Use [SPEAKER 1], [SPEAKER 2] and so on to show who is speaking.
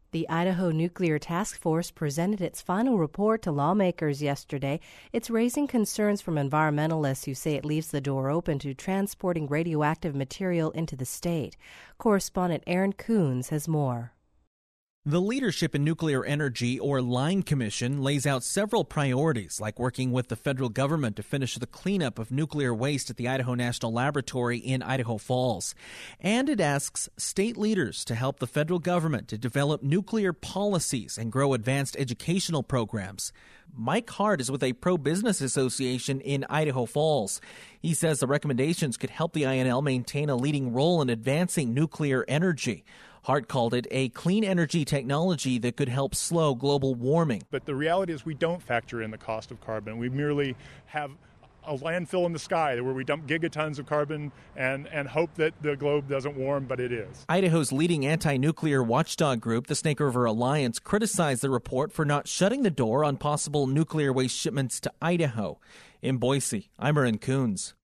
[SPEAKER 1] The Idaho Nuclear Task Force presented its final report to lawmakers yesterday. It's raising concerns from environmentalists who say it leaves the door open to transporting radioactive material into the state. Correspondent Aaron Coons has more.
[SPEAKER 2] The Leadership in Nuclear Energy, or LINE Commission, lays out several priorities, like working with the federal government to finish the cleanup of nuclear waste at the Idaho National Laboratory in Idaho Falls. And it asks state leaders to help the federal government to develop nuclear policies and grow advanced educational programs. Mike Hart is with a pro-business association in Idaho Falls. He says the recommendations could help the INL maintain a leading role in advancing nuclear energy. Hart called it a clean energy technology that could help slow global warming.
[SPEAKER 3] But the reality is we don't factor in the cost of carbon. We merely have a landfill in the sky where we dump gigatons of carbon and hope that the globe doesn't warm, but it is.
[SPEAKER 2] Idaho's leading anti-nuclear watchdog group, the Snake River Alliance, criticized the report for not shutting the door on possible nuclear waste shipments to Idaho. In Boise, I'm Aaron Coons.